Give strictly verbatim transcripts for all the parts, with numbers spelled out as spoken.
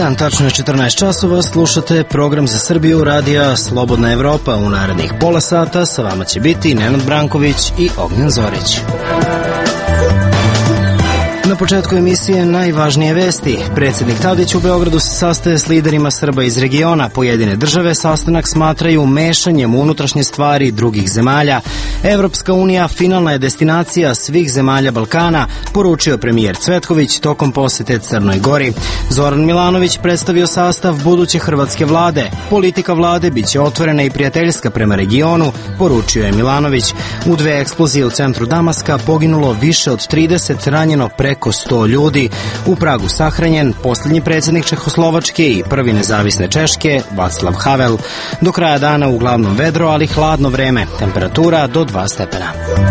dan, tačno je četrnaest časova, slušate program za Srbiju radija Slobodna Evropa. U narednih pola sata sa vama će biti Nenad Branković i Ognjen Zorić. Na početku emisije najvažnije vesti. Predsjednik Tadić u Beogradu se sastaje s liderima Srba iz regiona. Pojedine države sastanak smatraju mešanjem u unutrašnje stvari drugih zemalja. Evropska unija finalna je destinacija svih zemalja Balkana, poručio premijer Cvetković tokom posete Crnoj Gori. Zoran Milanović predstavio sastav buduće hrvatske vlade. Politika vlade biće otvorena i prijateljska prema regionu, poručio je Milanović. U dve eksplozije u centru Damaska poginulo više od trideset, ranjeno preko Preko sto ljudi. U Pragu sahranjen posljednji predsjednik Čehoslovačke i prvi nezavisne Češke, Václav Havel. Do kraja dana uglavnom vedro, ali hladno vreme. Temperatura do dva stepena.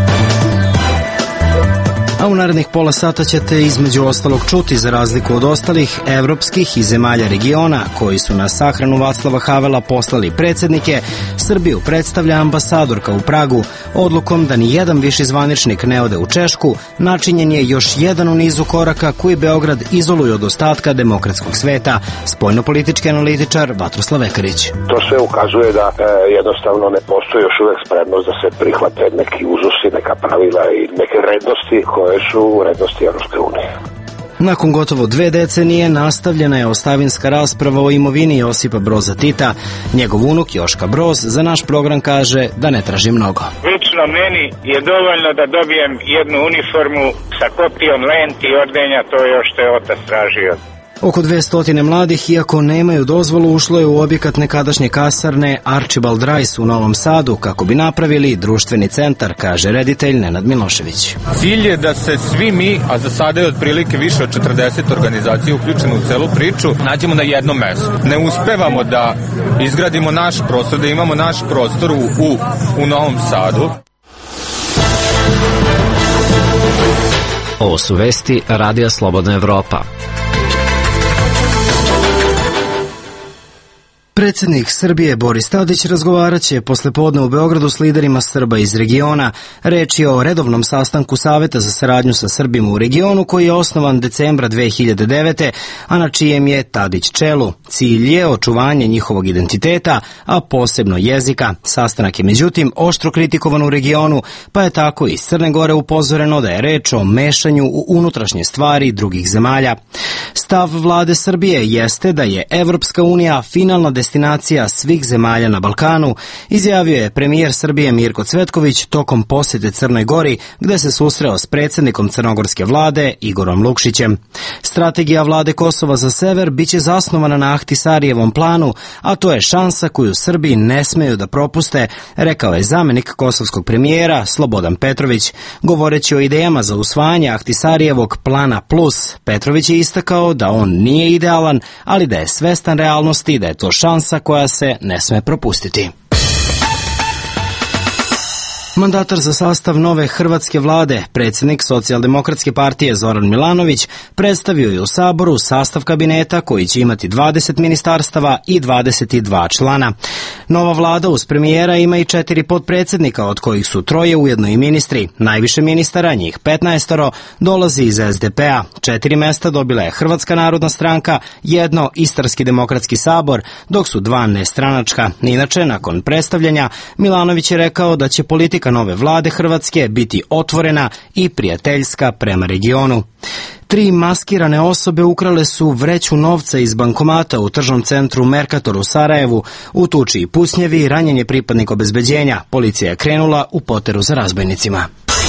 A u narednih pola sata ćete između ostalog čuti, za razliku od ostalih evropskih i zemalja regiona koji su na sahranu Václava Havela poslali predsjednike, Srbiju predstavlja ambasadorka u Pragu. Odlukom da ni jedan viši zvaničnik ne ode u Češku, načinjen je još jedan u nizu koraka koji Beograd izoluje od ostatka demokratskog sveta. Spoljnopolitički analitičar Vatroslav Ekarić. To sve ukazuje da e, jednostavno ne postoji još uvek spremnost da se prihvate neki uzusi, neka pravila i neke rednosti koje su u rednosti Evropske unije. Nakon gotovo dve decenije nastavljena je ostavinska rasprava o imovini Josipa Broza Tita. Njegov unuk Joška Broz za naš program kaže da ne traži mnogo. Lično meni je dovoljno da dobijem jednu uniformu sa kopijom lenti i ordenja, to je još što je otac tražio. Oko dvestotine mladih, iako nemaju dozvolu, ušlo je u objekat nekadašnje kasarne Archibald Rice u Novom Sadu kako bi napravili društveni centar, kaže reditelj Nenad Milošević. Cilj je da se svi mi, a za sada je otprilike više od četrdeset organizacija uključeno u celu priču, nađemo na jednom mestu. Ne uspevamo da izgradimo naš prostor, da imamo naš prostor u, u, u Novom Sadu. Ovo su vesti Radija Slobodna Evropa. Predsjednik Srbije Boris Tadić razgovarat će poslepodne u Beogradu s liderima Srba iz regiona. Reč je o redovnom sastanku Saveta za saradnju sa Srbima u regionu koji je osnovan decembra dve hiljade devete. a na čijem je Tadić čelu. Cilj je očuvanje njihovog identiteta, a posebno jezika. Sastanak je međutim oštro kritikovan u regionu, pa je tako iz Crne Gore upozoreno da je reč o mešanju u unutrašnje stvari drugih zemalja. Stav vlade Srbije jeste da je Evropska unija finalna destinacija svih zemalja na Balkanu, izjavio je premijer Srbije Mirko Cvetković tokom posjete Crnoj Gori, gde se susreo s predsjednikom crnogorske vlade Igorom Lukšićem. Strategija vlade Kosova za sever biće zasnovana na Ahtisarijevom planu, a to je šansa koju Srbiji ne smeju da propuste, rekao je zamenik kosovskog premijera Slobodan Petrović. Govoreći o idejama za usvajanje Ahtisarijevog plana plus, Petrović je istakao da on nije idealan, ali da je svestan realnosti i da je to šansa koja se ne sme propustiti. Mandatar za sastav nove hrvatske vlade, predsjednik Socijaldemokratske partije Zoran Milanović, predstavio je u Saboru sastav kabineta koji će imati dvadeset ministarstava i dvadeset dva člana. Nova vlada uz premijera ima i četiri potpredsjednika, od kojih su troje ujedno i ministri. Najviše ministara, njih petnaestoro, dolazi iz es de pe a. Četiri mesta dobila je Hrvatska narodna stranka, jedno Istarski demokratski sabor, dok su dva nestranačka. Inače, nakon predstavljanja, Milanović je rekao da će politika nove vlade Hrvatske biti otvorena i prijateljska prema regionu. Tri maskirane osobe ukrale su vreću novca iz bankomata u tržnom centru Mercator u Sarajevu. U tuči i pucnjevi ranjen je pripadnik obezbeđenja. Policija je krenula u poteru za razbojnicima.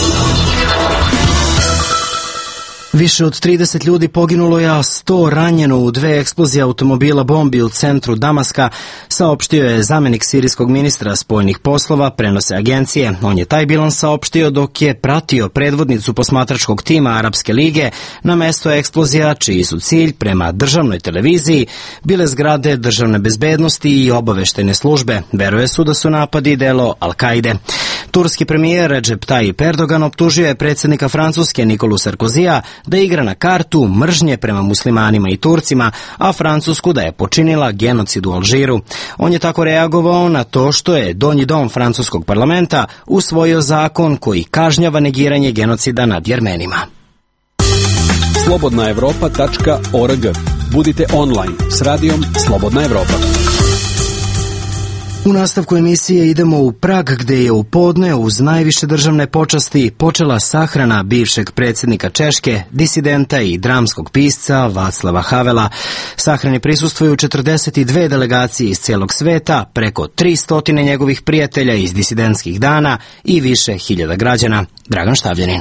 Više od trideset ljudi poginulo je, a sto ranjeno u dve eksplozije automobila bombi u centru Damaska, saopštio je zamenik sirijskog ministra spoljnih poslova, prenose agencije. On je taj bilans saopštio dok je pratio predvodnicu posmatračkog tima Arapske lige na mesto eksplozija, čiji su cilj prema državnoj televiziji bile zgrade državne bezbednosti i obaveštene službe. Veruje su da su napadi delo Al-Kaide. Turski premijer Recep Tayyip Erdogan optužio je predsjednika Francuske Nikolu Sarkozija da igra na kartu mržnje prema muslimanima i Turcima, a Francusku da je počinila genocid u Alžiru. On je tako reagovao na to što je Donji dom francuskog parlamenta usvojio zakon koji kažnjava negiranje genocida nad Jermenima. slobodna evropa tačka org. Budite online s radijom Slobodna Evropa. U nastavku emisije idemo u Prag, gde je u podne uz najviše državne počasti počela sahrana bivšeg predsjednika Češke, disidenta i dramskog pisca Václava Havela. Sahrani prisustvuju četrdeset dve delegacije iz cijelog sveta, preko tristo njegovih prijatelja iz disidentskih dana i više hiljada građana. Dragan Štavljanin.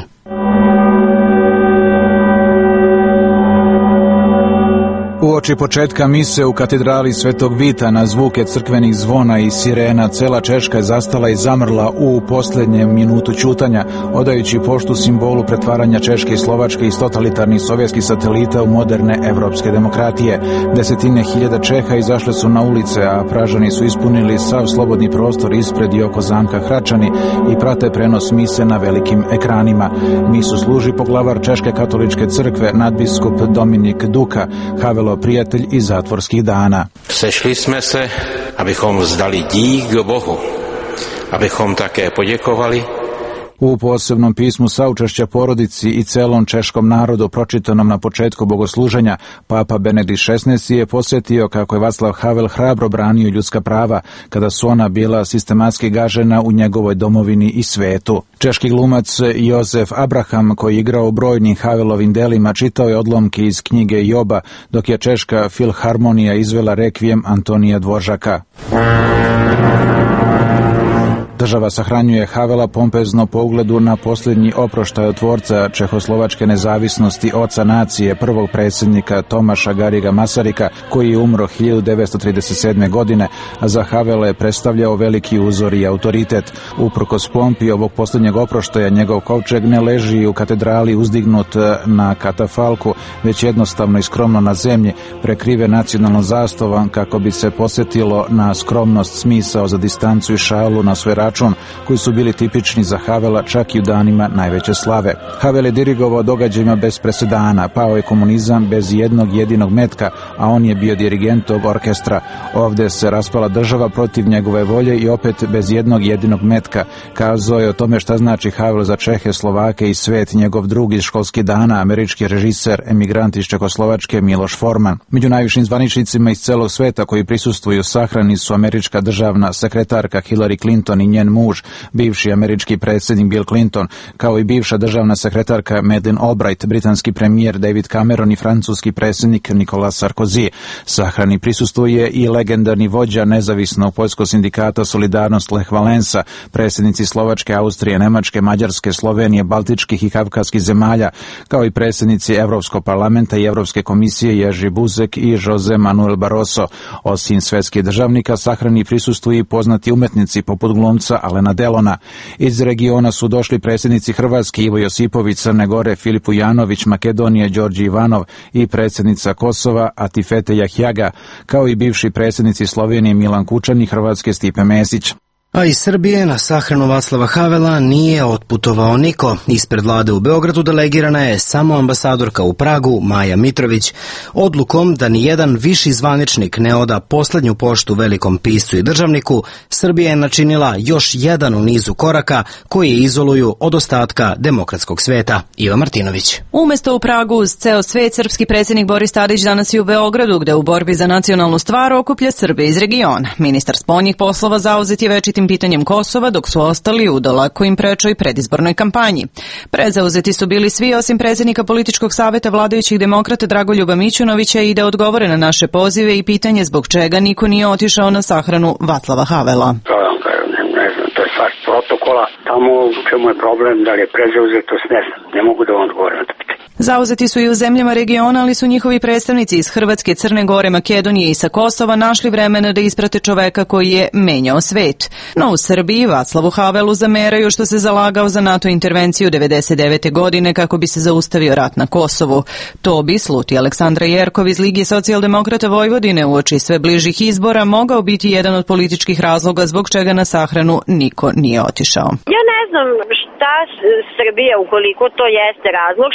Uoči početka mise u katedrali Svetog Vita na zvuke crkvenih zvona i sirena, cela Češka je zastala i zamrla u posljednjem minutu ćutanja, odajući poštu simbolu pretvaranja Češke i Slovačke iz totalitarnih sovjetskih satelita u moderne evropske demokratije. Desetine hiljada Čeha izašle su na ulice, a Pražani su ispunili sav slobodni prostor ispred i oko zamka Hračani i prate prenos mise na velikim ekranima. Misu služi poglavar Češke katoličke crkve, nadbiskup Dominik Duka, Havel prijatelj iz zatvorskih dana. Sešli sme se, abychom vzdali dík Bohu, abychom také poděkovali. U posebnom pismu saučešća porodici i celom češkom narodu pročitanom na početku bogosluženja, Papa Benedikt šesnaesti je posjetio kako je Václav Havel hrabro branio ljudska prava, kada su ona bila sistematski gažena u njegovoj domovini i svetu. Češki glumac Jozef Abraham, koji je igrao u brojnim Havelovim delima, čitao je odlomke iz knjige Joba, dok je Češka filharmonija izvela rekvijem Antonija Dvoržaka. Država sahranjuje Havela pompezno po ugledu na posljednji oproštaj od tvorca čehoslovačke nezavisnosti, oca nacije, prvog predsjednika Tomaša Gariga Masarika, koji je umro hiljadu devetsto trideset sedme. godine, a za Havela je predstavljao veliki uzor i autoritet. Uprkos pompi ovog posljednjeg oproštaja, njegov kovčeg ne leži u katedrali uzdignut na katafalku, već jednostavno i skromno na zemlji, prekrive nacionalnom zastavom, kako bi se posjetilo na skromnost, smisao za distancu i šalu na svoj račun, koji su bili tipični za Havela čak i u danima najveće slave. Havel je dirigovao događajima bez presedana, pao je komunizam bez jednog jedinog metka, a on je bio dirigent tog orkestra. Ovdje se raspala država protiv njegove volje i opet bez jednog jedinog metka. Kazao je o tome šta znači Havel za Čehe, Slovake i svet njegov drug iz školskih dana, američki režiser, emigrant iz Čekoslovačke Miloš Forman. Među najvišim zvaničnicima iz celog sveta koji prisustvuju sahrani su američka državna sekretarka Hillary Clinton i njen muž, bivši američki predsjednik Bill Clinton, kao i bivša državna sekretarka Madeleine Albright, britanski premijer David Cameron i francuski predsjednik Nicolas Sarkozy. Sahrani prisustvuje i legendarni vođa nezavisnog poljskog sindikata Solidarnost Lech Valensa, predsjednici Slovačke, Austrije, Nemačke, Mađarske, Slovenije, Baltičkih i Kavkazskih zemalja, kao i predsjednici Evropskog parlamenta i Evropske komisije Jerzy Buzek i Jose Manuel Barroso. Osim svetskih državnika, sahrani prisustvuju i poznati umetnici poput glumca Alena Delona. Iz regiona su došli predsjednici Hrvatske Ivo Josipović, Crne Gore Filip Ujanović, Makedonije Đorđe Ivanov i predsjednica Kosova Atifete Jahjaga, kao i bivši predsjednici Slovenije Milan Kučan i Hrvatske Stipe Mesić. A iz Srbije na sahranu Václava Havela nije otputovao niko. Ispred vlade u Beogradu delegirana je samo ambasadorka u Pragu Maja Mitrović. Odlukom da nijedan viši zvaničnik ne oda posljednju poštu velikom piscu i državniku, Srbija je načinila još jedan u nizu koraka koji je izoluju od ostatka demokratskog sveta. Iva Martinović. Umesto u Pragu uz ceo svet, srpski predsjednik Boris Tadić danas je u Beogradu, gde u borbi za nacionalnu stvar okuplja Srbe iz regiona. Ministar spoljnih poslova zauzet je večitim pitanjem Kosova, dok su ostali u daleko im prečoj predizbornoj kampanji. Prezauzeti su bili svi osim predsjednika političkog saveta vladajućih demokrata Dragoljuba Mićunovića i da odgovore na naše pozive i pitanje zbog čega niko nije otišao na sahranu Václava Havela. Ne znam, to je stvar protokola. Tamo u čemu je problem, da li je prezauzetost, ne znam, ne mogu da vam odgovorim na to pitanje. Zauzeti su i u zemljama regiona, ali su njihovi predstavnici iz Hrvatske, Crne Gore, Makedonije i sa Kosova našli vremena da isprate čoveka koji je menjao svet. No u Srbiji Václavu Havelu zameraju što se zalagao za NATO intervenciju devedeset devete. godine kako bi se zaustavio rat na Kosovu. To bi, sluti Aleksandra Jerkov iz Lige socijaldemokrata Vojvodine uoči sve bližih izbora, mogao biti jedan od političkih razloga zbog čega na sahranu niko nije otišao. Ja ne znam šta Srbija, ukoliko to jeste razlog, šta želi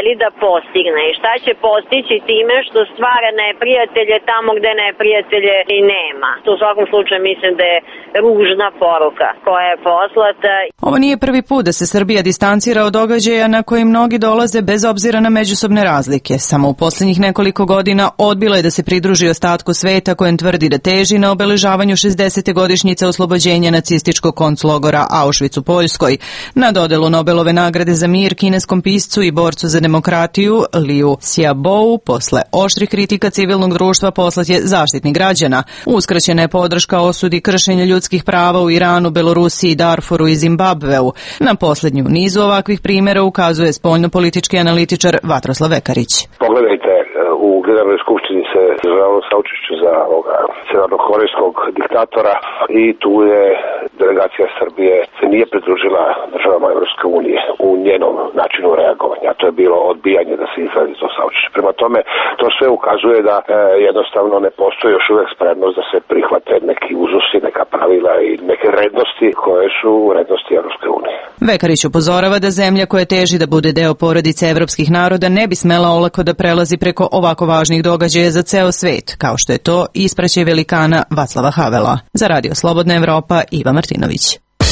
želi da postigne i šta će postići time što stvara neprijatelje tamo gde neprijatelje i nema. To u svakom slučaju mislim da je ružna poruka koja je poslata. Ovo nije prvi put da se Srbija distancira od događaja na koji mnogi dolaze bez obzira na međusobne razlike. Samo u posljednjih nekoliko godina odbila je da se pridruži ostatku sveta kojem tvrdi da teži na obeležavanju šezdesete godišnjice oslobođenja nacističkog konclogora Auschwitz u Poljskoj, na dodelu Nobelove nagrade za mir kineskom piscu i borcu za demokratiju Liu Xiaobou posle oštrih kritika civilnog društva poslat je Zaštitnik građana. Uskraćena je podrška osudi kršenja ljudskih prava u Iranu, Belorusiji, Darfuru i Zimbabveu. Na posljednju nizu ovakvih primjera ukazuje spoljnopolitički analitičar Vatroslav Vekarić. Pogledajte, u Generalnoj skupštini se izražavalo saučešće za ovoga severnokorejskog diktatora i tu je delegacija Srbije se nije pridružila državama Evropske unije u njenom načinu reagovanja. To je bilo odbijanje da se izrazi to saučešće. Prema tome, to sve ukazuje da e, jednostavno ne postoji još uvek spremnost da se prihvate neki uzusi, neka pravila i neke rednosti koje su rednosti Evropske unije. Vekarić upozorava da zemlja koja teži da bude deo porodice evropskih naroda ne bi smela olako da prelazi preko ovako važnih događaja za ceo svet, kao što je to ispraćaj velikana Vaclava Havela. Za Radio Slobodna Evropa, Iva Martinović.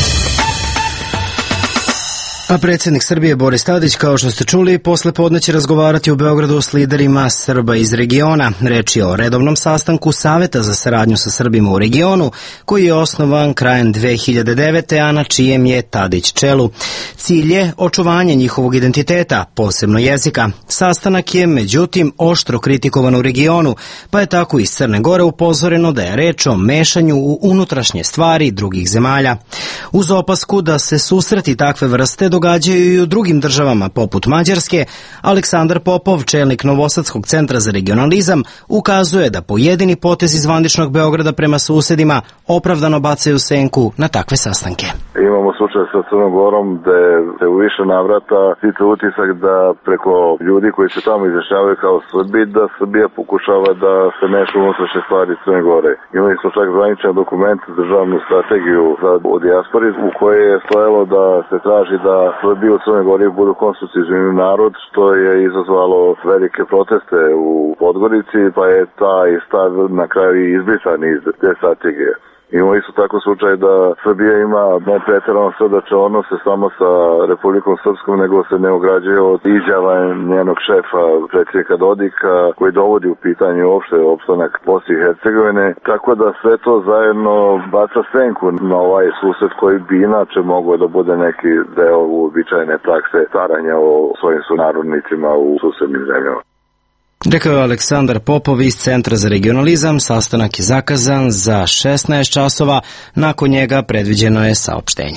A predsjednik Srbije Boris Tadić, kao što ste čuli, posle podne će razgovarati u Beogradu s liderima Srba iz regiona. Reč je o redovnom sastanku Saveta za saradnju sa Srbima u regionu, koji je osnovan krajem dve hiljade devete. a na čijem je Tadić čelu. Cilj je očuvanje njihovog identiteta, posebno jezika. Sastanak je, međutim, oštro kritikovan u regionu, pa je tako iz Crne Gore upozoreno da je reč o mešanju u unutrašnje stvari drugih zemalja. Uz opasku da se susreti takve vrste događaju i u drugim državama poput Mađarske, Aleksandar Popov, čelnik Novosadskog centra za regionalizam, ukazuje da pojedini potezi zvaničnog Beograda prema susedima opravdano bacaju senku na takve sastanke. Imamo slučaj sa Crnom Gorom gde se u više navrata stiče utisak da preko ljudi koji se tamo izjašnjavaju kao Srbi, da Srbija pokušava da se meša u unutrašnje stvari Crne Gore. Imali smo čak zvaničan dokument, državnu strategiju za o dijaspori, u kojoj je stojalo da se traži da Srbi u Crnoj Gori budu konstitutivni narod, što je izazvalo velike proteste u Podgorici, pa je taj stav na kraju izbrisan iz te strategije. Imamo isto tako slučaj da Srbija ima ne pretjerano srdačne odnose samo sa Republikom Srpskom, nego se ne ograđuje od izjava njenog šefa, predsjednika Dodika, koji dovodi u pitanje uopšte opstanak Bosne i Hercegovine. Tako da sve to zajedno baca senku na ovaj susret koji bi inače mogao da bude neki deo uobičajene prakse staranja o svojim sunarodnicima u susednim zemljama. Rekao je Aleksandar Popov iz Centra za regionalizam. Sastanak je zakazan za šesnaest časova, nakon njega predviđeno je saopštenje.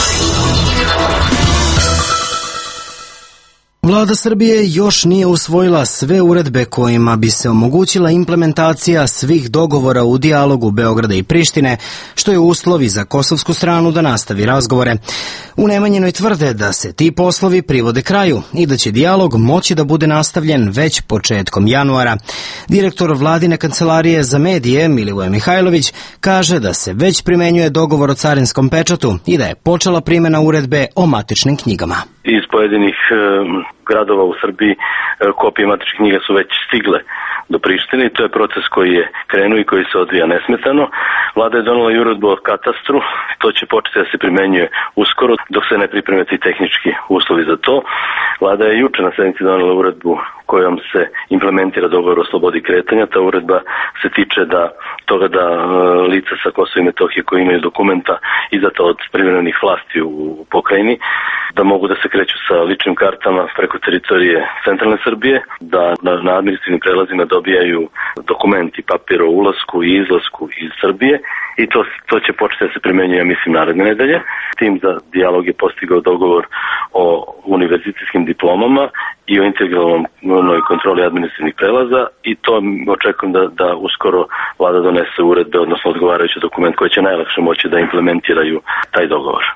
Vlada Srbije još nije usvojila sve uredbe kojima bi se omogućila implementacija svih dogovora u dijalogu Beograda i Prištine, što je uslov i za kosovsku stranu da nastavi razgovore. U Nemanjinoj tvrde da se ti poslovi privode kraju i da će dijalog moći da bude nastavljen već početkom januara. Direktor vladine kancelarije za medije Milivoje Mihajlović kaže da se već primenjuje dogovor o carinskom pečatu i da je počela primjena uredbe o matičnim knjigama. Iz pojedinih e, gradova u Srbiji e, kopije matičnih knjiga su već stigle do Prištine i to je proces koji je krenuo i koji se odvija nesmetano. Vlada je donela i uredbu o katastru, to će početi da se primenjuje uskoro dok se ne pripreme ti tehnički uslovi za to. Vlada je juče na sednici donela uredbu kojom se implementira dogovor o slobodi kretanja. Ta uredba se tiče da toga da e, lica sa Kosova i Metohije koji imaju dokumenta izdata od privremenih vlasti u, u pokrajini, da mogu da se kreću sa ličnim kartama preko teritorije centralne Srbije, da na, na administrativnim prelazima dobijaju dokumenti, papir o ulasku i izlasku iz Srbije i to, to će početi da se primenjuje, ja mislim, naredne nedelje. Tim za dijalog je postigao dogovor o univerzitetskim diplomama i o integralnoj kontroli administrativnih prelaza i to očekujem da, da uskoro vlada donese uredbe, odnosno odgovarajući dokument koji će najlakše moći da implementiraju taj dogovor.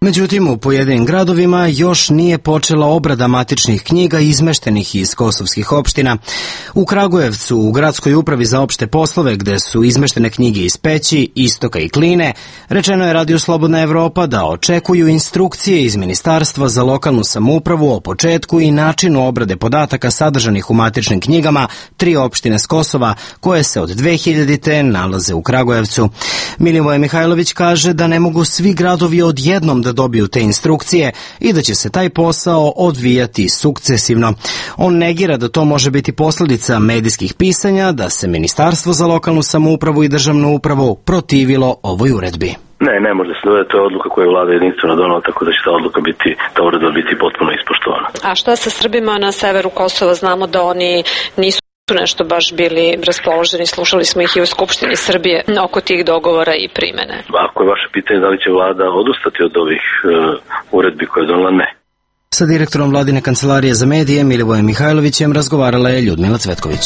Međutim, u pojedinim gradovima još nije počela obrada matičnih knjiga izmeštenih iz kosovskih opština. U Kragujevcu, u Gradskoj upravi za opšte poslove, gde su izmeštene knjige iz Peći, Istoka i Kline, rečeno je Radiju Slobodna Evropa da očekuju instrukcije iz Ministarstva za lokalnu samoupravu o početku i načinu obrade podataka sadržanih u matičnim knjigama tri opštine s Kosova, koje se od dve hiljadite nalaze u Kragujevcu. Milivoje Mihajlović kaže da ne mogu svi gradovi odjednom da dobiju te instrukcije i da će se taj posao odvijati sukcesivno. On negira da to može biti posljedica medijskih pisanja, da se Ministarstvo za lokalnu samoupravu i državnu upravu protivilo ovoj uredbi. Ne, ne može se dovesti, to je odluka koju je vlada jedinstveno donela, tako da će ta odluka biti, ta uredba biti potpuno ispoštovana. A šta sa Srbima na severu Kosova? Znamo da oni nisu nešto baš bili raspoloženi, slušali smo ih i u Skupštini Srbije oko tih dogovora i primene. Ako je vaše pitanje da li će vlada odustati od ovih uh, uredbi koje je donela, ne. Sa direktorom vladine kancelarije za medije Milivojem Mihajlovićem razgovarala je Ljudmila Cvetković.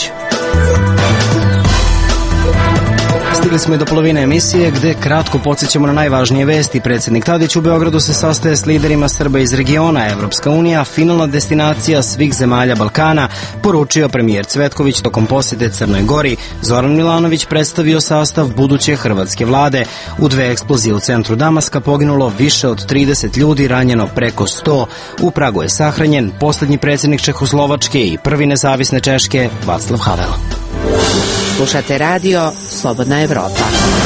Stigli smo i do polovine emisije, gde kratko podsjećamo na najvažnije vesti. Predsjednik Tadić u Beogradu se sastaje s liderima Srba iz regiona. Evropska unija, finalna destinacija svih zemalja Balkana, poručio premijer Cvetković tokom posjete Crnoj Gori. Zoran Milanović predstavio sastav buduće hrvatske vlade. U dve eksplozije u centru Damaska poginulo više od trideset ljudi, ranjeno preko sto. U Pragu je sahranjen posljednji predsjednik Čehoslovačke i prvi nezavisne Češke, Václav Havel. Slušate radio Slobodna Evropa.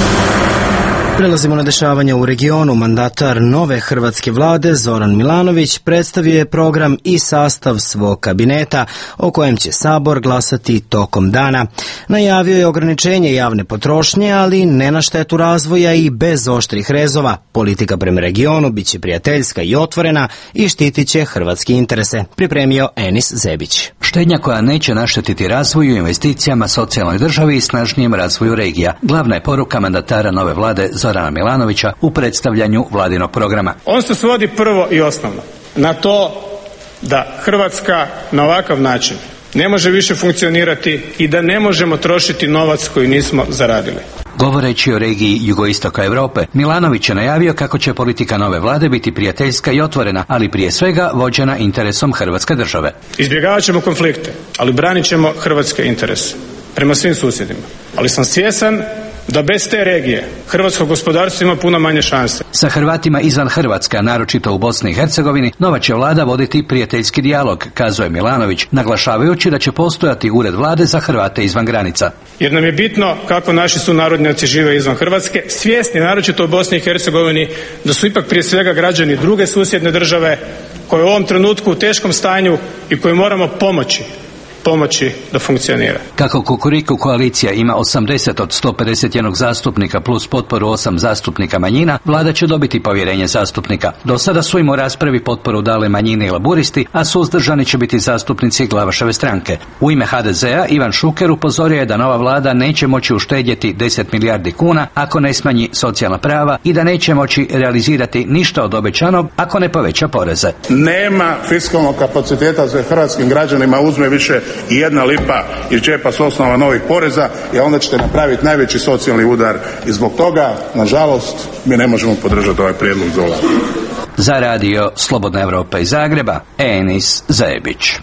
Prelazimo na dešavanja u regionu. Mandatar nove hrvatske vlade Zoran Milanović predstavio je program i sastav svog kabineta o kojem će Sabor glasati tokom dana. Najavio je ograničenje javne potrošnje, ali ne na štetu razvoja i bez oštrih rezova. Politika prema regionu biće prijateljska i otvorena i štitit će hrvatske interese, pripremio Enis Zebić. Štednja koja neće naštetiti razvoju, investicijama, socijalnoj državi i snažnijem razvoju regija. Glavna je poruka mandatara nove vlade Zorana Milanovića u predstavljanju vladinog programa. On se svodi prvo i osnovno na to da Hrvatska na ovakav način ne može više funkcionirati i da ne možemo trošiti novac koji nismo zaradili. Govoreći o regiji jugoistoka Europe, Milanović je najavio kako će politika nove vlade biti prijateljska i otvorena, ali prije svega vođena interesom Hrvatske države. Izbjegavat ćemo konflikte, ali branit ćemo hrvatske interese prema svim susjedima. Ali sam svjesan da bez te regije hrvatsko gospodarstvo ima puno manje šanse. Sa Hrvatima izvan Hrvatske, a naročito u Bosni i Hercegovini, nova će vlada voditi prijateljski dijalog, kazuje Milanović, naglašavajući da će postojati ured vlade za Hrvate izvan granica. Jer nam je bitno kako naši sunarodnjaci žive izvan Hrvatske, svjesni naročito u Bosni i Hercegovini da su ipak prije svega građani druge susjedne države koje u ovom trenutku u teškom stanju i koje moramo pomoći. pomoći da funkcionira. Kako Kukuriku koalicija ima osamdeset od sto pedeset jedan zastupnika plus potporu osam zastupnika manjina, vlada će dobiti povjerenje zastupnika. Do sada su im u raspravi potporu dale manjine i laburisti, a suzdržani će biti zastupnici Glavaševe stranke. U ime ha de zea Ivan Šuker upozorio je da nova vlada neće moći uštedjeti deset milijardi kuna ako ne smanji socijalna prava i da neće moći realizirati ništa od obećanog ako ne poveća poreze. Nema fiskalnog kapaciteta za hrvatskim građanima uzme više i jedna lipa iz džepa s osnova novih poreza i onda ćete napraviti najveći socijalni udar i zbog toga, nažalost, mi ne možemo podržati ovaj prijedlog za vladu. Za radio Slobodna Evropa iz Zagreba, Enis Zebić.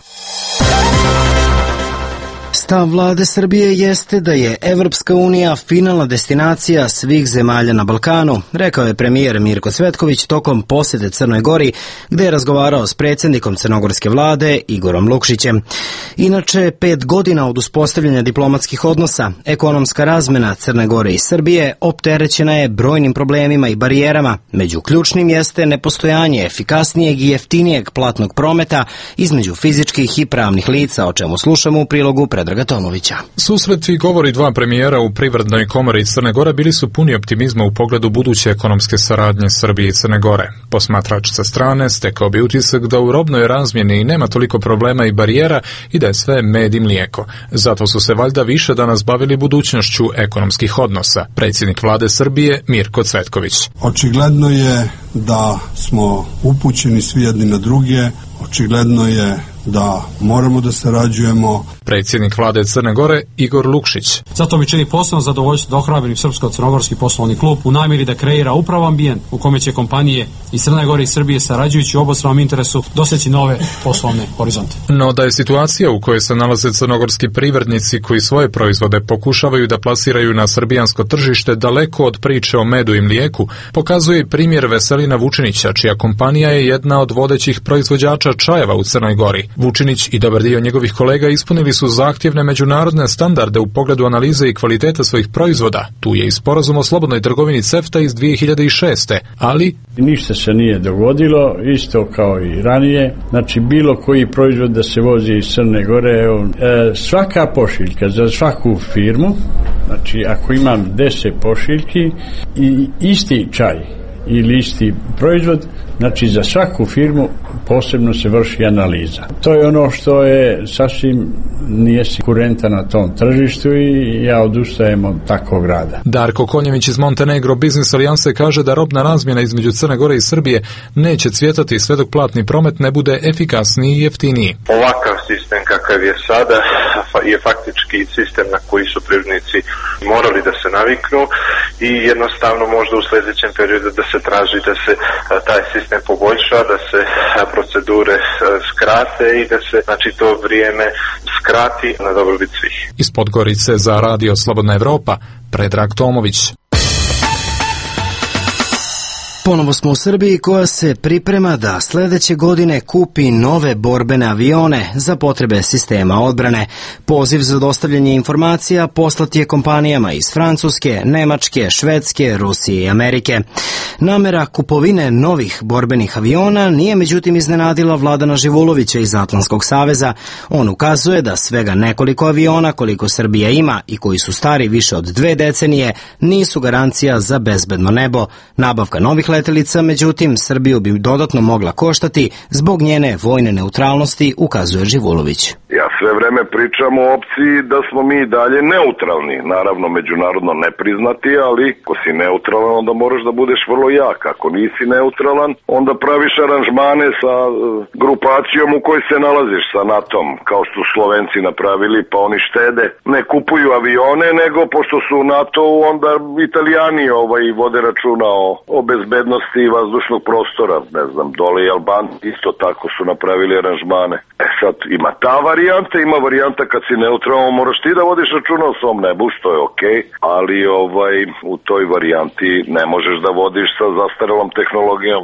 Stav vlade Srbije jeste da je Evropska unija finalna destinacija svih zemalja na Balkanu, rekao je premijer Mirko Cvetković tokom posjete Crnoj Gori, gde je razgovarao s predsjednikom crnogorske vlade Igorom Lukšićem. Inače, pet godina od uspostavljanja diplomatskih odnosa, ekonomska razmena Crne Gore i Srbije opterećena je brojnim problemima i barijerama. Među ključnim jeste nepostojanje efikasnijeg i jeftinijeg platnog prometa između fizičkih i pravnih lica, o čemu slušamo u prilogu Predraga Tomovića. Susreti i govori dva premijera u Privrednoj komori Crne Gore bili su puni optimizma u pogledu buduće ekonomske saradnje Srbije i Crne Gore. Posmatrač sa strane stekao bi utisak da u robnoj razmjeni nema toliko problema i barijera i da je sve med i mlijeko. Zato su se valjda više danas bavili budućnošću ekonomskih odnosa. Predsjednik vlade Srbije Mirko Cvetković. Očigledno je da smo upućeni svi jedni na druge. Očigledno je da moramo da sarađujemo. Predsjednik vlade Crne Gore Igor Lukšić. Zato mi čini posebno zadovoljstvo da ohrabrim srpsko-crnogorski poslovni klub u namjeri da kreira upravo ambijent u kome će kompanije iz Crne Gore i Srbije sarađujući u obostranom interesu doseći nove poslovne horizonte. No da je situacija u kojoj se nalaze crnogorski privrednici koji svoje proizvode pokušavaju da plasiraju na srbijansko tržište daleko od priče o medu i mlijeku, pokazuje primjer Veselina Vučinića, čija kompanija je jedna od vodećih proizvođača čajeva u Crnoj Gori. Vučinić i dobar dio njegovih kolega ispunili su zahtjevne međunarodne standarde u pogledu analize i kvaliteta svojih proizvoda. Tu je i sporazum o slobodnoj trgovini CEFTA iz dvije hiljade šeste. Ali ništa se nije dogodilo, isto kao i ranije. Znači bilo koji proizvod da se vozi iz Crne Gore, evo, e, svaka pošiljka za svaku firmu, znači ako imam deset pošiljki i isti čaj ili isti proizvod, znači za svaku firmu posebno se vrši analiza. To je ono što je sasvim nije konkurenta na tom tržištu i ja odustajem od takvog rada. Darko Konjević iz Montenegro Business Alijanse kaže da robna razmjena između Crne Gore i Srbije neće cvjetati sve dok platni promet ne bude efikasniji i jeftiniji. Ovakav sistem kakav je sada je faktički sistem na koji su privrednici morali da se naviknu i jednostavno možda u sljedećem periodu da se traži da se taj sistem poboljša, da se procedure skrate i da se znači to vrijeme skrati na dobrobit svih. Iz Podgorice za Radio Slobodna Evropa, Predrag Tomović. Ponovo smo u Srbiji koja se priprema da sljedeće godine kupi nove borbene avione za potrebe sistema odbrane. Poziv za dostavljanje informacija poslat je kompanijama iz Francuske, Nemačke, Švedske, Rusije i Amerike. Namera kupovine novih borbenih aviona nije međutim iznenadila Vladana Živulovića iz Atlantskog saveza. On ukazuje da svega nekoliko aviona koliko Srbija ima i koji su stari više od dve decenije nisu garancija za bezbedno nebo. Nabavka novih letelica, međutim, Srbiju bi dodatno mogla koštati zbog njene vojne neutralnosti, ukazuje Živulović. Ja sve vreme pričam o opciji da smo mi dalje neutralni, naravno međunarodno nepriznati, ali ako si neutralan onda moraš da budeš vrlo jak. Ako nisi neutralan, onda praviš aranžmane sa grupacijom u kojoj se nalaziš, sa NATO-om, kao što su Slovenci napravili, pa oni štede, ne kupuju avione, nego pošto su u NATO-u, onda Italijani ovaj, vode računa o, o bezbednosti vazdušnog prostora, ne znam, dole i Albanci isto tako su napravili aranžmane. E sad, ima ta varijanta, ima varijanta kad si neutralan, moraš ti da vodiš računa o svom nebu, što je okej, okay, ali ovaj, u toj varijanti ne možeš da vodiš sa zastarelom tehnologijom.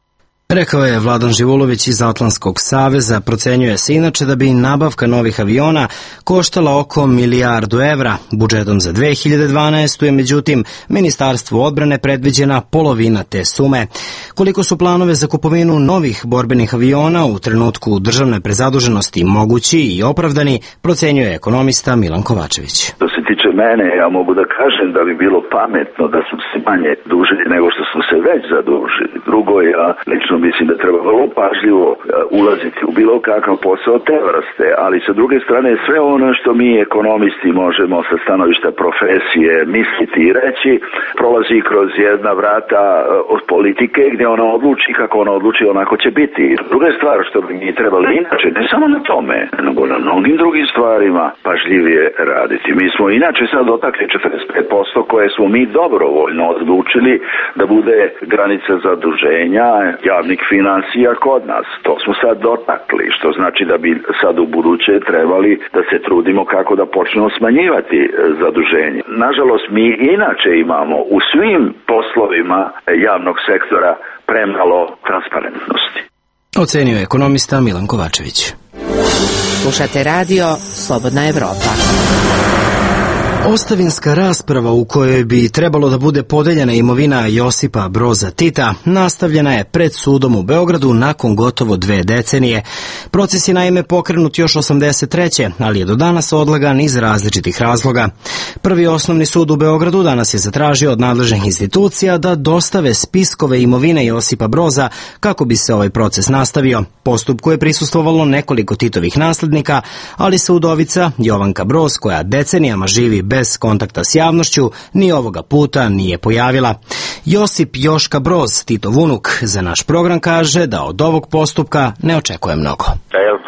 Rekao je Vladan Živulović iz Atlantskog saveza. Procenjuje se inače da bi nabavka novih aviona koštala oko milijardu evra. Budžetom za dve hiljade dvanaestu je međutim Ministarstvu odbrane predviđena polovina te sume. Koliko su planove za kupovinu novih borbenih aviona u trenutku državne prezaduženosti mogući i opravdani, procenjuje ekonomista Milan Kovačević. Što se tiče mene, ja mogu da kažem da bi bilo pametno da smo se manje dužili nego što smo se već zadužili. Drugo, ja lično mislim da treba vrlo pažljivo ulaziti u bilo kakav posao te vrste, ali sa druge strane sve ono što mi ekonomisti možemo sa stanovišta profesije misliti i reći, prolazi kroz jedna vrata od politike gdje ona odluči, kako ona odluči onako će biti. Druga stvar što bi mi trebali inače, ne samo na tome, nego na mnogim drugim stvarima pažljivije raditi. Mi smo inače sad dotakli četrdeset pet posto koje smo mi dobrovoljno odlučili da bude granica zaduženja javnih financija kod nas. To smo sad dotakli, što znači da bi sad u buduće trebali da se trudimo kako da počnemo smanjivati zaduženje. Nažalost, mi inače imamo u svim poslovima javnog sektora premalo transparentnosti. Ocenio je ekonomista Milan Kovačević. Slušate radio Slobodna Evropa. Ostavinska rasprava u kojoj bi trebalo da bude podeljena imovina Josipa Broza Tita nastavljena je pred sudom u Beogradu nakon gotovo dve decenije. Proces je naime pokrenut još osamdeset treće ali je do danas odlagan iz različitih razloga. Prvi osnovni sud u Beogradu danas je zatražio od nadležnih institucija da dostave spiskove imovine Josipa Broza kako bi se ovaj proces nastavio. Postupku je prisustvovalo nekoliko Titovih naslednika, ali se udovica Jovanka Broz, koja decenijama živi bez kontakta s javnošću, ni ovoga puta nije pojavila. Josip Joška Broz, Titov unuk, za naš program kaže da od ovog postupka ne očekuje mnogo. Ja sam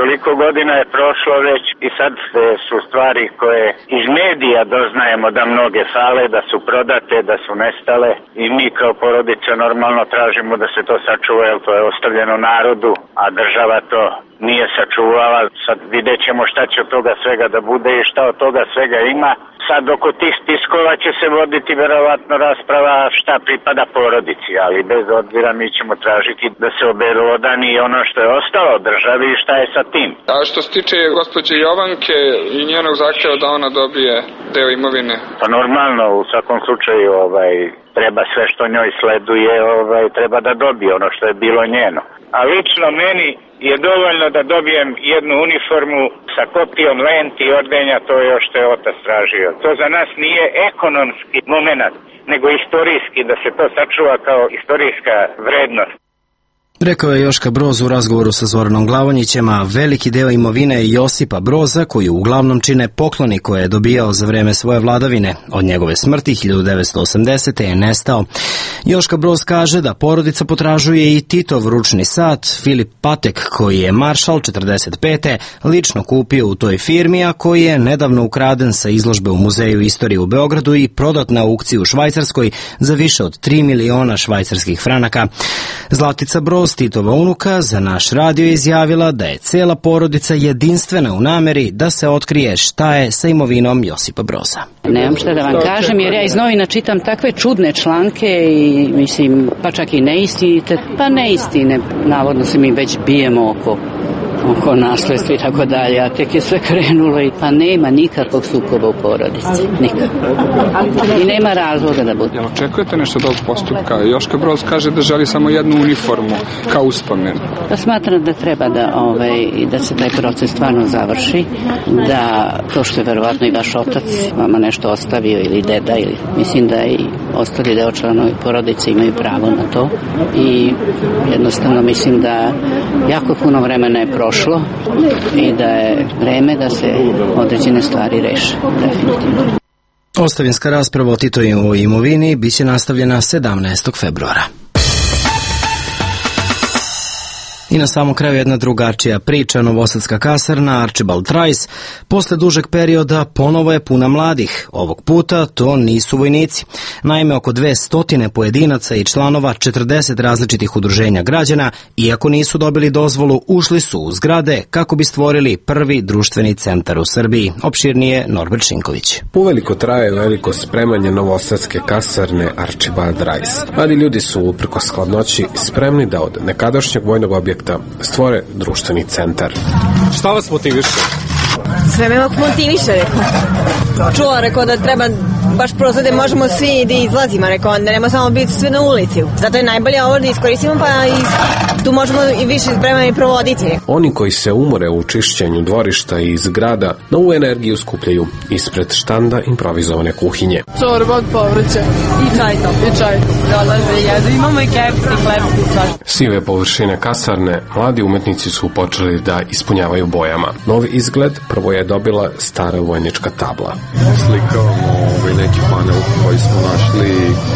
Toliko godina je prošlo već i sad su stvari koje iz medija doznajemo da mnoge fale, da su prodate, da su nestale i mi kao porodica normalno tražimo da se to sačuva, jer to je ostavljeno narodu, a država to nije sačuvala. Sad vidjet ćemo šta će od toga svega da bude i šta od toga svega ima. Sad oko tih spiskova će se voditi verovatno rasprava šta pripada porodici, ali bez obzira mi ćemo tražiti da se obelodani ono što je ostalo od državi i šta je sa tim. A što se tiče gospođe Jovanke i njenog zahtjeva da ona dobije deo imovine? Pa normalno, u svakom slučaju ovaj, treba sve što njoj sleduje, ovaj, treba da dobije ono što je bilo njeno. A lično meni je dovoljno da dobijem jednu uniformu sa kopijom lenti i ordenja, to je još što je otac tražio. To za nas nije ekonomski moment, nego istorijski, da se to sačuva kao istorijska vrednost. Rekao je Joška Broz u razgovoru sa Zoranom Glavonjićem, a veliki deo imovine Josipa Broza, koju uglavnom čine pokloni koje je dobijao za vreme svoje vladavine, od njegove smrti hiljadu devetsto osamdesete. je nestao. Joška Broz kaže da porodica potražuje i Titov ručni sat Filip Patek, koji je maršal četrdeset pete. lično kupio u toj firmi, a koji je nedavno ukraden sa izložbe u Muzeju istorije u Beogradu i prodat na aukciji u Švajcarskoj za više od tri miliona švajcarskih franaka. Zlatica Broz, Titova unuka, za naš radio je izjavila da je cela porodica jedinstvena u nameri da se otkrije šta je sa imovinom Josipa Broza. Nemam šta da vam kažem, jer ja iz novina čitam takve čudne članke i mislim, pa čak i neistinite, pa neistine, navodno se mi već bijemo oko oko nasledstva i tako dalje, a tek je sve krenulo i pa nema nikakvog sukoba u porodici, nikakvog. I nema razloga da bude. Jel očekujete nešto od ovog postupka? Joška Broz kaže da želi samo jednu uniformu kao uspomen. Pa smatram da treba da, ovaj, da se taj proces stvarno završi, da to što je verovatno i vaš otac vama nešto ostavio ili deda, ili mislim da i ostali deo članovi porodice imaju pravo na to i jednostavno mislim da jako puno vremena je prošlo i da je vreme da se određene stvari reše, definitivno. Ostavinska rasprava o Titovoj imovini biće nastavljena sedamnaestog februara. I na samom kraju jedna drugačija priča. Novosadska kasarna Archibald Trice posle dužeg perioda ponovo je puna mladih. Ovog puta to nisu vojnici. Naime, oko dve stotine pojedinaca i članova četrdeset različitih udruženja građana, iako nisu dobili dozvolu, ušli su u zgrade kako bi stvorili prvi društveni centar u Srbiji. Opširnije Norbert Šinković. Uveliko traje veliko spremanje novosadske kasarne Archibald Trice. Mladi ljudi su uprkos skladnoći spremni da od nekadašnjeg vojnog objekta stvore društveni centar. Šta vas motiviše? Sve me motiviše, rekao. Čula, rekao da treba baš prosto da možemo svi da izlazimo, rekao, da nema samo biti sve na ulici. Zato je najbolje ovo da iskoristimo, pa i tu možemo i više vremena i provoditi. Oni koji se umore u čišćenju dvorišta i zgrada, novu energiju skupljaju ispred štanda improvizovane kuhinje. Čorba od povrća. I čaj to. I čaj. Dolaze, jedu. Imamo i keks i hleb. Sive površine kasarne mladi umetnici su počeli da ispunjavaju bojama. Novi izgled prvo je dobila stara vojnička tabla. Slikavamo ovaj neki panel koji smo našli,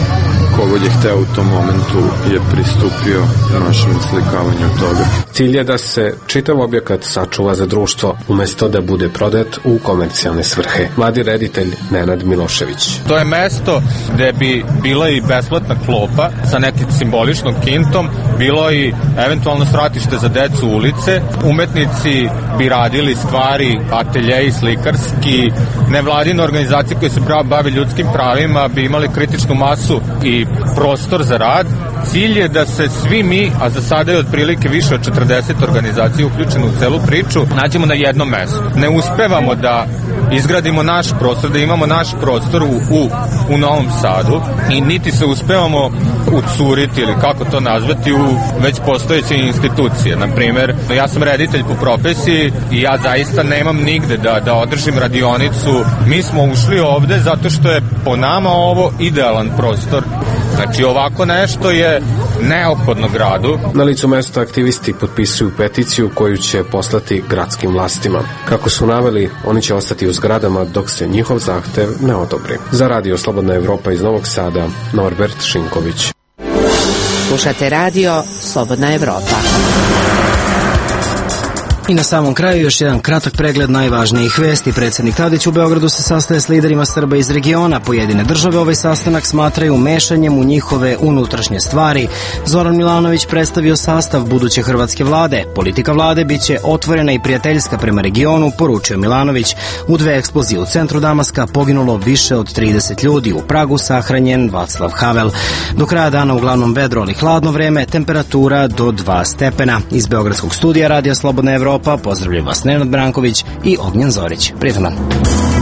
kogod je hteo u tom momentu je pristupio našem slikavanju toga. Cilj je da se čitav objekat sačuva za društvo, umesto da bude prodat u komercijalne svrhe. Mladi reditelj Nenad Milošević. To je mesto gde bi bila i besplatna klopa sa nekim simboličnom kintom, bilo i eventualno svratište za decu ulice. Umetnici bi radili stvari, ateljeji slikarski, nevladine organizacije koje se bave ljudskim pravima bi imali kritičnu masu i prostor za rad. Cilj je da se svi mi, a za sada je otprilike više od četrdeset organizacija uključeno u celu priču, nađemo na jednom mestu. Ne uspevamo da izgradimo naš prostor, da imamo naš prostor u, u, u Novom Sadu i niti se uspevamo ucuriti ili kako to nazvati u već postojeće institucije. Na primjer, ja sam reditelj po profesiji i ja zaista nemam nigde da, da održim radionicu. Mi smo ušli ovde zato što je po nama ovo idealan prostor. Znači ovako nešto je neophodno gradu. Na licu mesta aktivisti potpisuju peticiju koju će poslati gradskim vlastima. Kako su naveli, oni će ostati u zgradama dok se njihov zahtev ne odobri. Za radio Slobodna Evropa iz Novog Sada, Norbert Šinković. Slušate radio Slobodna Evropa. I na samom kraju još jedan kratak pregled najvažnijih vesti. Predsjednik Tadić u Beogradu se sastaje s liderima Srba iz regiona. Pojedine države ovaj sastanak smatraju mešanjem u njihove unutrašnje stvari. Zoran Milanović predstavio sastav buduće hrvatske vlade. Politika vlade biće otvorena i prijateljska prema regionu, poručio Milanović. U dve eksplozije u centru Damaska poginulo više od trideset ljudi. U Pragu sahranjen Vaclav Havel. Do kraja dana uglavnom vedro, ali hladno vreme, temperatura do dva stepena. Iz Beogradskog studija Radija Slobodna Evropa pozdravljaju vas Nenad Branković i Ognjen Zorić. Prijetan dan.